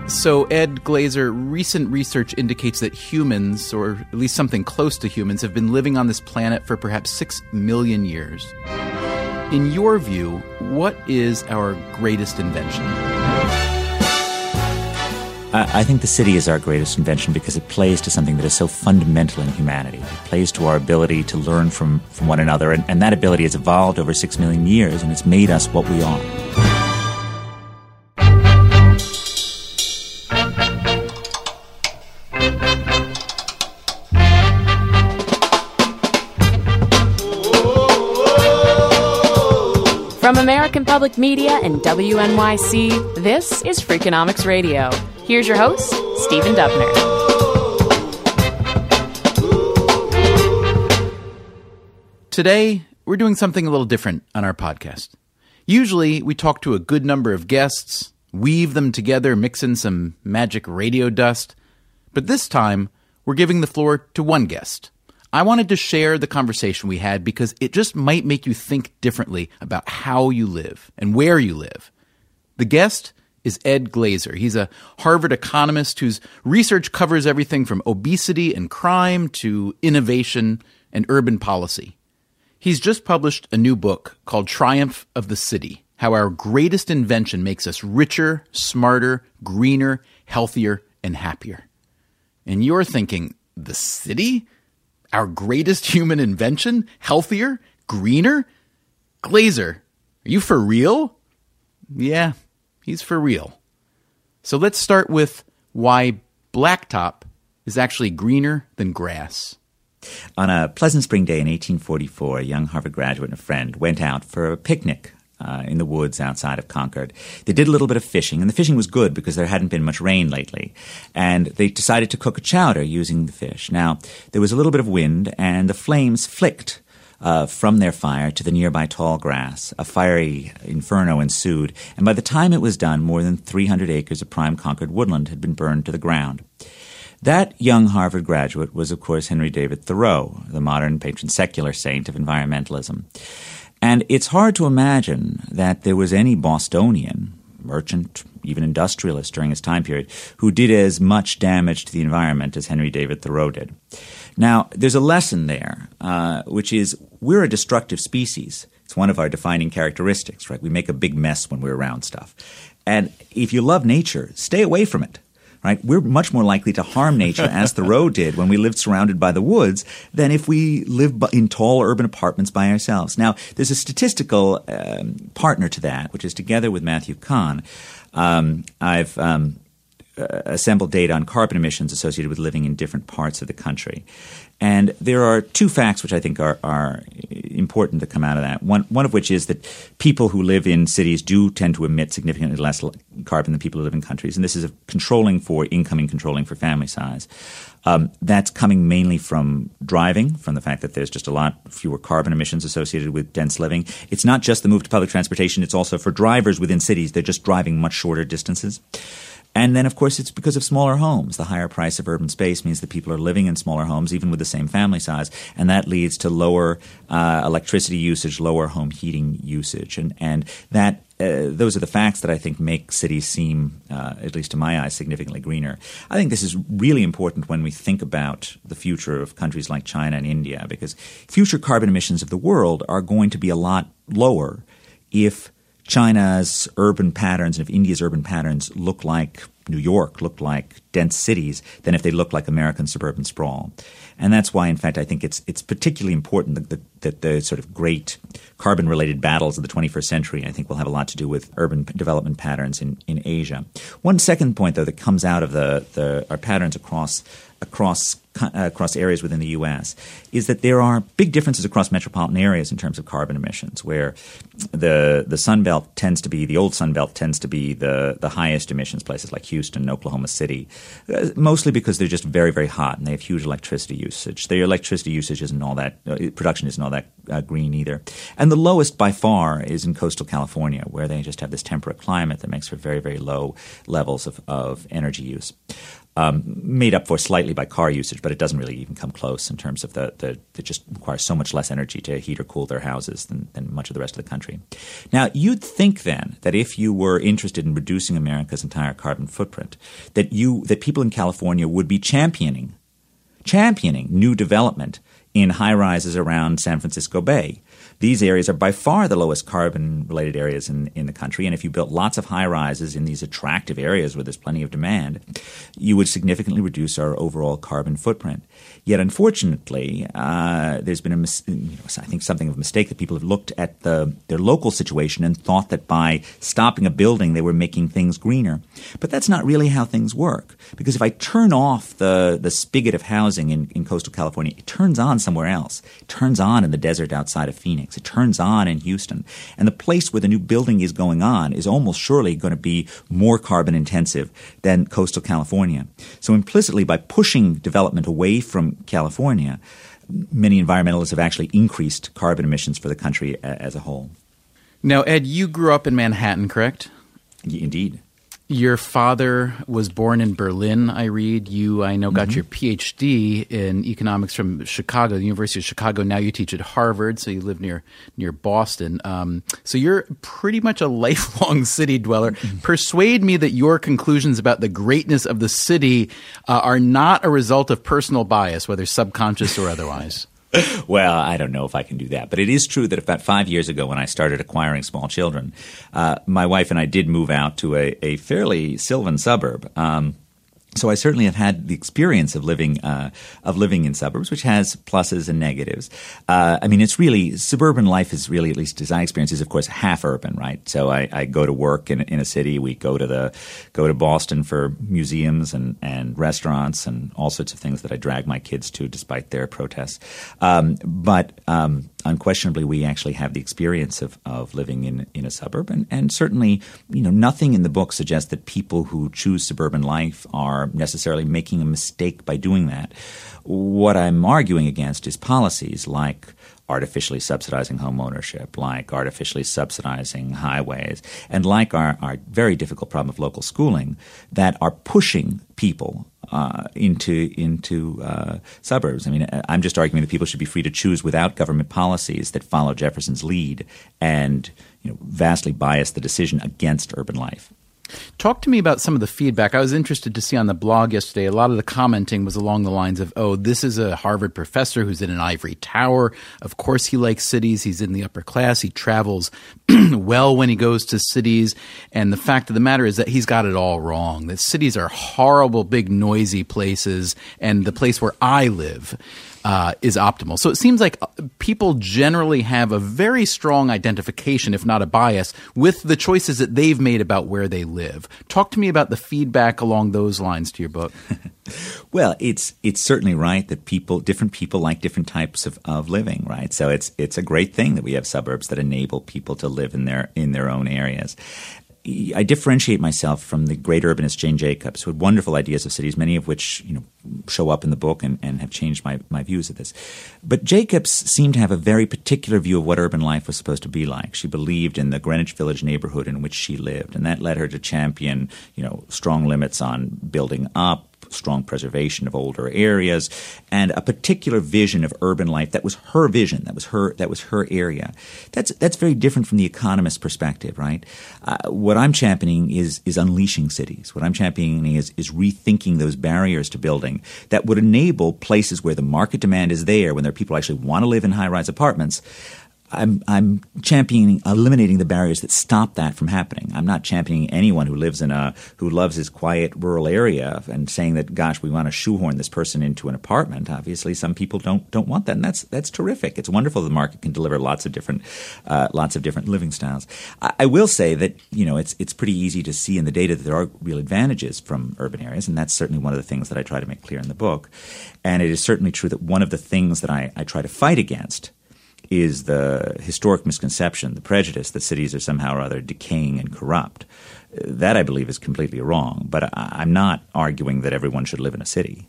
So, Ed Glaeser, recent research indicates that humans, or at least something close to humans, have been living on this planet for perhaps 6 million years. In your view, what is our greatest invention? I think the city is our greatest invention because it plays to something that is so fundamental in humanity. It plays to our ability to learn from one another, and that ability has evolved over 6 million years, and it's made us what we are. From American Public Media and WNYC, this is Freakonomics Radio. Here's your host, Stephen Dubner. Today, we're doing something a little different on our podcast. Usually, we talk to a good number of guests, weave them together, mix in some magic radio dust. But this time, we're giving the floor to one guest. I wanted to share the conversation we had because it just might make you think differently about how you live and where you live. The guest is Ed Glaeser. He's a Harvard economist whose research covers everything from obesity and crime to innovation and urban policy. He's just published a new book called Triumph of the City: How Our Greatest Invention Makes Us Richer, Smarter, Greener, Healthier, and Happier. And you're thinking, the city? Our greatest human invention? Healthier? Greener? Glaeser, are you for real? Yeah, he's for real. So let's start with why blacktop is actually greener than grass. On a pleasant spring day in 1844, a young Harvard graduate and a friend went out for a picnic in the woods outside of Concord. They did a little bit of fishing, and the fishing was good because there hadn't been much rain lately. And they decided to cook a chowder using the fish. Now, there was a little bit of wind, and the flames flicked from their fire to the nearby tall grass. A fiery inferno ensued, and by the time it was done, more than 300 acres of prime Concord woodland had been burned to the ground. That young Harvard graduate was, of course, Henry David Thoreau, the modern patron secular saint of environmentalism. And it's hard to imagine that there was any Bostonian, merchant, even industrialist during his time period, who did as much damage to the environment as Henry David Thoreau did. Now, there's a lesson there, which is we're a destructive species. It's one of our defining characteristics, right? We make a big mess when we're around stuff. And if you love nature, stay away from it. Right? We're much more likely to harm nature, as Thoreau did when we lived surrounded by the woods, than if we live in tall urban apartments by ourselves. Now, there's a statistical partner to that, which is together with Matthew Kahn, I've assembled data on carbon emissions associated with living in different parts of the country. And there are two facts which I think are important to come out of that. One of which is that people who live in cities do tend to emit significantly less carbon than people who live in countries. And this is controlling for family size. That's coming mainly from driving, from the fact that there's just a lot fewer carbon emissions associated with dense living. It's not just the move to public transportation. It's also for drivers within cities. They're just driving much shorter distances. And then, of course, it's because of smaller homes. The higher price of urban space means that people are living in smaller homes, even with the same family size, and that leads to lower electricity usage, lower home heating usage. And that those are the facts that I think make cities seem, at least to my eyes, significantly greener. I think this is really important when we think about the future of countries like China and India, because future carbon emissions of the world are going to be a lot lower if China's urban patterns and if India's urban patterns look like New York, look like dense cities, than if they look like American suburban sprawl. And that's why, in fact, I think it's particularly important that the sort of great carbon-related battles of the 21st century, I think, will have a lot to do with urban development patterns in Asia. One second point, though, that comes out of our patterns across areas within the U.S. is that there are big differences across metropolitan areas in terms of carbon emissions, where the Sun Belt tends to be, the old Sun Belt tends to be the highest emissions places like Houston and Oklahoma City, mostly because they're just very, very hot and they have huge electricity usage. Their electricity usage isn't all that, production isn't all that green either. And the lowest by far is in coastal California, where they just have this temperate climate that makes for very, very low levels of energy use. made up for slightly by car usage, but it doesn't really even come close in terms of it just requires so much less energy to heat or cool their houses than much of the rest of the country. Now, you'd think then that if you were interested in reducing America's entire carbon footprint, that people in California would be championing new development in high-rises around San Francisco Bay. These areas are by far the lowest carbon-related areas in the country, and if you built lots of high-rises in these attractive areas where there's plenty of demand, you would significantly reduce our overall carbon footprint. Yet, unfortunately, there's been I think something of a mistake that people have looked at their local situation and thought that by stopping a building they were making things greener. But that's not really how things work, because if I turn off the spigot of housing in coastal California, it turns on somewhere else. It turns on in the desert outside of Phoenix. It turns on in Houston. And the place where the new building is going on is almost surely going to be more carbon intensive than coastal California. So implicitly, by pushing development away from California, many environmentalists have actually increased carbon emissions for the country as a whole. Now, Ed, you grew up in Manhattan, correct? Indeed. Your father was born in Berlin, I read. You, I know, got your PhD in economics from Chicago, the University of Chicago. Now you teach at Harvard, so you live near Boston. So you're pretty much a lifelong city dweller. Persuade me that your conclusions about the greatness of the city are not a result of personal bias, whether subconscious or otherwise. Well, I don't know if I can do that. But it is true that about 5 years ago when I started acquiring small children, my wife and I did move out to a fairly sylvan suburb. So I certainly have had the experience of living in suburbs, which has pluses and negatives. I mean, it's really suburban life is really, at least as I experience, is of course half urban, right? So I go to work in a city. We go to Boston for museums and restaurants and all sorts of things that I drag my kids to, despite their protests. But unquestionably, we actually have the experience of living in a suburb, and certainly, nothing in the book suggests that people who choose suburban life are necessarily making a mistake by doing that. What I'm arguing against is policies like artificially subsidizing home ownership, like artificially subsidizing highways, and like our very difficult problem of local schooling that are pushing people into suburbs. I mean, I'm just arguing that people should be free to choose without government policies that follow Jefferson's lead and vastly bias the decision against urban life. Talk to me about some of the feedback. I was interested to see on the blog yesterday, a lot of the commenting was along the lines of, oh, this is a Harvard professor who's in an ivory tower. Of course he likes cities. He's in the upper class. He travels well when he goes to cities. And the fact of the matter is that he's got it all wrong. That cities are horrible, big, noisy places. And the place where I live is optimal. So it seems like people generally have a very strong identification, if not a bias, with the choices that they've made about where they live. Talk to me about the feedback along those lines to your book. Well, it's certainly right that different people like different types of living, right? So it's a great thing that we have suburbs that enable people to live in their own areas. I differentiate myself from the great urbanist Jane Jacobs, who had wonderful ideas of cities, many of which show up in the book and have changed my views of this. But Jacobs seemed to have a very particular view of what urban life was supposed to be like. She believed in the Greenwich Village neighborhood in which she lived, and that led her to champion strong limits on building up, strong preservation of older areas, and a particular vision of urban life that was her vision, that was her area. That's very different from the economist perspective, right? What I'm championing is unleashing cities. What I'm championing is rethinking those barriers to building that would enable places where the market demand is there, when there are people who actually want to live in high-rise apartments. I'm championing eliminating the barriers that stop that from happening. I'm not championing anyone who loves his quiet rural area and saying that, gosh, we want to shoehorn this person into an apartment. Obviously, some people don't want that, and that's terrific. It's wonderful the market can deliver lots of different living styles. I will say that it's pretty easy to see in the data that there are real advantages from urban areas, and that's certainly one of the things that I try to make clear in the book. And it is certainly true that one of the things that I try to fight against is the historic misconception, the prejudice that cities are somehow or other decaying and corrupt. That, I believe, is completely wrong. But I'm not arguing that everyone should live in a city.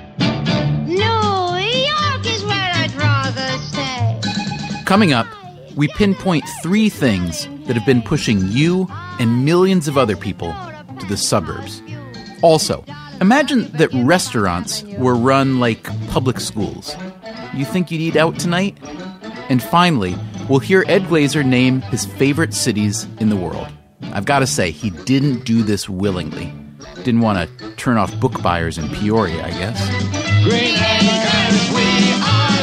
New York is where I'd rather stay. Coming up, we pinpoint 3 things that have been pushing you and millions of other people to the suburbs. Also, imagine that restaurants were run like public schools. You think you'd eat out tonight? And finally, we'll hear Ed Glaeser name his favorite cities in the world. I've got to say, he didn't do this willingly. Didn't want to turn off book buyers in Peoria, I guess. Green Acres, we are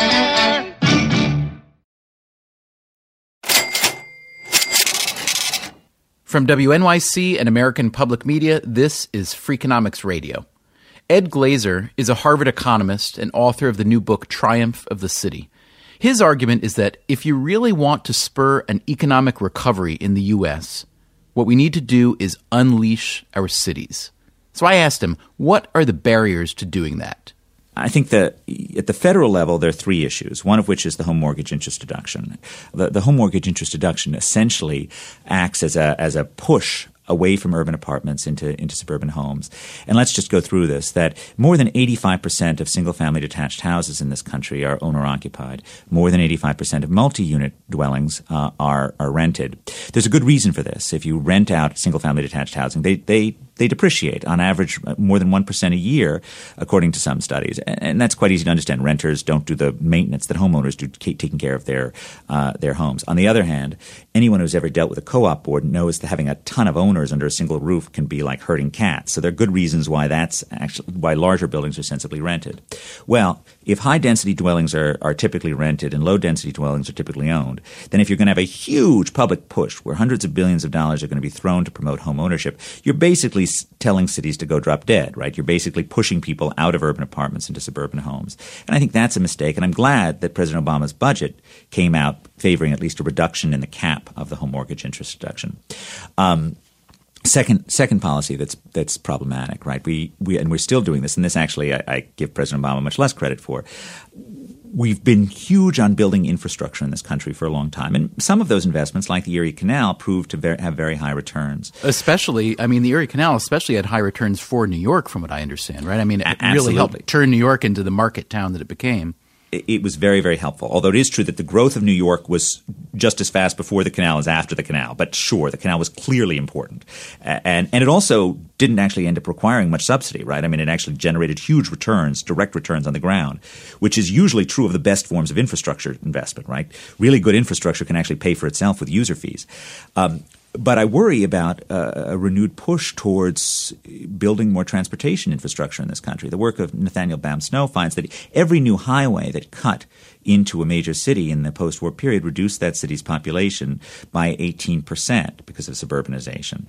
there! From WNYC and American Public Media, this is Freakonomics Radio. Ed Glaeser is a Harvard economist and author of the new book Triumph of the City. His argument is that if you really want to spur an economic recovery in the U.S., what we need to do is unleash our cities. So I asked him, what are the barriers to doing that? I think that at the federal level, there are 3 issues, one of which is the home mortgage interest deduction. The home mortgage interest deduction essentially acts as a push away from urban apartments into suburban homes. And let's just go through this, that more than 85% of single-family detached houses in this country are owner-occupied. More than 85% of multi-unit dwellings are rented. There's a good reason for this. If you rent out single-family detached housing, they depreciate on average more than 1% a year, according to some studies. And that's quite easy to understand. Renters don't do the maintenance that homeowners do, taking care of their homes. On the other hand, anyone who's ever dealt with a co-op board knows that having a ton of owners under a single roof can be like herding cats. So there are good reasons why why larger buildings are sensibly rented. Well, if high-density dwellings are typically rented and low-density dwellings are typically owned, then if you're going to have a huge public push where hundreds of billions of dollars are going to be thrown to promote home ownership, you're basically telling cities to go drop dead, right? You're basically pushing people out of urban apartments into suburban homes. And I think that's a mistake. And I'm glad that President Obama's budget came out favoring at least a reduction in the cap of the home mortgage interest deduction. Second policy that's problematic, right? We're still doing this, and this actually I give President Obama much less credit for. We've been huge on building infrastructure in this country for a long time. And some of those investments, like the Erie Canal, proved to have very high returns. The Erie Canal especially had high returns for New York, from what I understand, right? I mean, it Absolutely. Really helped turn New York into the market town that it became. It was very, very helpful, although it is true that the growth of New York was just as fast before the canal as after the canal. But sure, the canal was clearly important. And it also didn't actually end up requiring much subsidy, right? I mean, it actually generated huge returns, direct returns on the ground, which is usually true of the best forms of infrastructure investment, right? Really good infrastructure can actually pay for itself with user fees. But I worry about a renewed push towards building more transportation infrastructure in this country. The work of Nathaniel Baum Snow finds that every new highway that cut into a major city in the post-war period reduced that city's population by 18% because of suburbanization.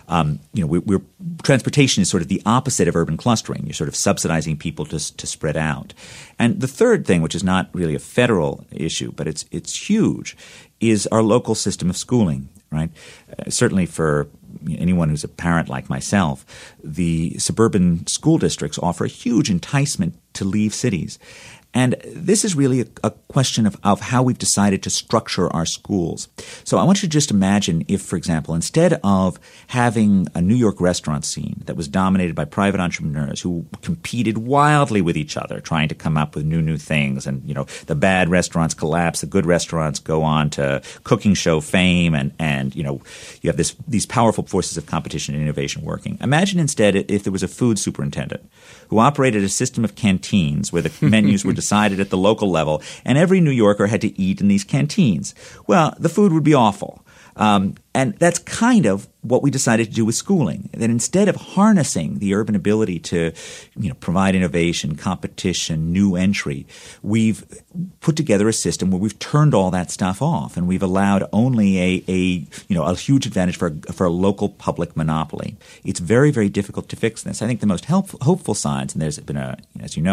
Transportation is sort of the opposite of urban clustering. You're sort of subsidizing people to spread out. And the third thing, which is not really a federal issue, but it's huge, is our local system of schooling. Right? Certainly for anyone who's a parent like myself, the suburban school districts offer a huge enticement to leave cities. And this is really a question of how we've decided to structure our schools. So I want you to just imagine if, for example, instead of having a New York restaurant scene that was dominated by private entrepreneurs who competed wildly with each other, trying to come up with new things, and the bad restaurants collapse, the good restaurants go on to cooking show fame, and you have these powerful forces of competition and innovation working. Imagine instead if there was a food superintendent who operated a system of canteens where the menus were decided at the local level, and every New Yorker had to eat in these canteens. Well, the food would be awful. And that's kind of what we decided to do with schooling, that instead of harnessing the urban ability to provide innovation, competition, new entry, we've put together a system where we've turned all that stuff off, and we've allowed only a huge advantage for a local public monopoly. It's very, very difficult to fix this. I think the most hopeful signs, and there's been a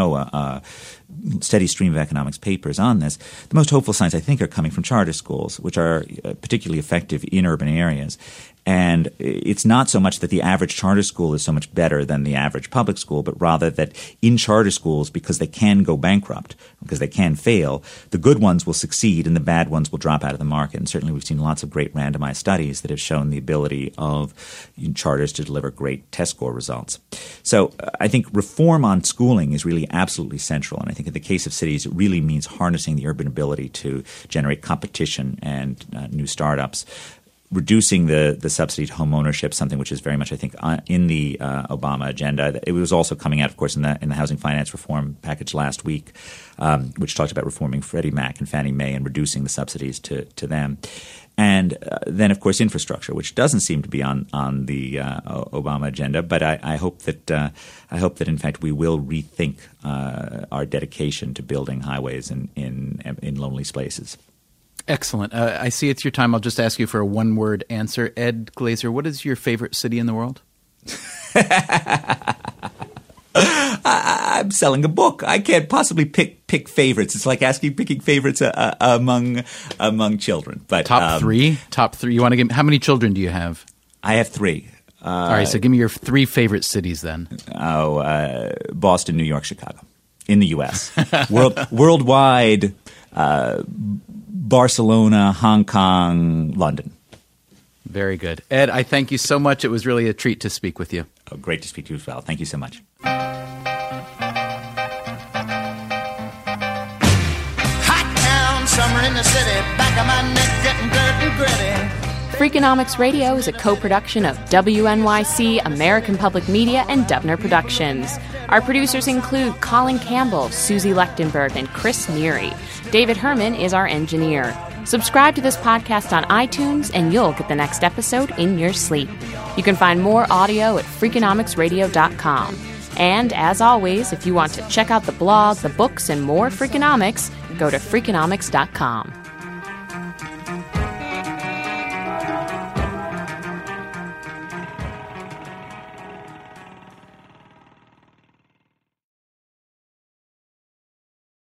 steady stream of economics papers on this, the most hopeful signs I think are coming from charter schools, which are particularly effective in urban many areas. And it's not so much that the average charter school is so much better than the average public school, but rather that in charter schools, because they can go bankrupt, because they can fail, the good ones will succeed and the bad ones will drop out of the market. And certainly we've seen lots of great randomized studies that have shown the ability of charters to deliver great test score results. So I think reform on schooling is really absolutely central. And I think in the case of cities, it really means harnessing the urban ability to generate competition and new startups. Reducing the subsidy to home ownership, something which is very much, I think, in the Obama agenda. It was also coming out, of course, in the housing finance reform package last week, which talked about reforming Freddie Mac and Fannie Mae and reducing the subsidies to them. And then, of course, infrastructure, which doesn't seem to be on the Obama agenda. But I hope that in fact we will rethink our dedication to building highways in lonely spaces. Excellent. I see it's your time. I'll just ask you for a one-word answer. Ed Glaeser, what is your favorite city in the world? I'm selling a book. I can't possibly pick favorites. It's like picking favorites among children. But Top three. You want to give? How many children do you have? I have 3. All right. So give me your 3 favorite cities then. Boston, New York, Chicago, in the U.S. Worldwide. Barcelona, Hong Kong, London. Very good. Ed, I thank you so much. It was really a treat to speak with you. Oh, great to speak to you as well. Thank you so much. Hot town, summer in the city, back of my neck getting dirt and gritty. Freakonomics Radio is a co-production of WNYC, American Public Media, and Dubner Productions. Our producers include Colin Campbell, Susie Lechtenberg, and Chris Neary. David Herman is our engineer. Subscribe to this podcast on iTunes, and you'll get the next episode in your sleep. You can find more audio at Freakonomicsradio.com. And as always, if you want to check out the blog, the books, and more Freakonomics, go to Freakonomics.com.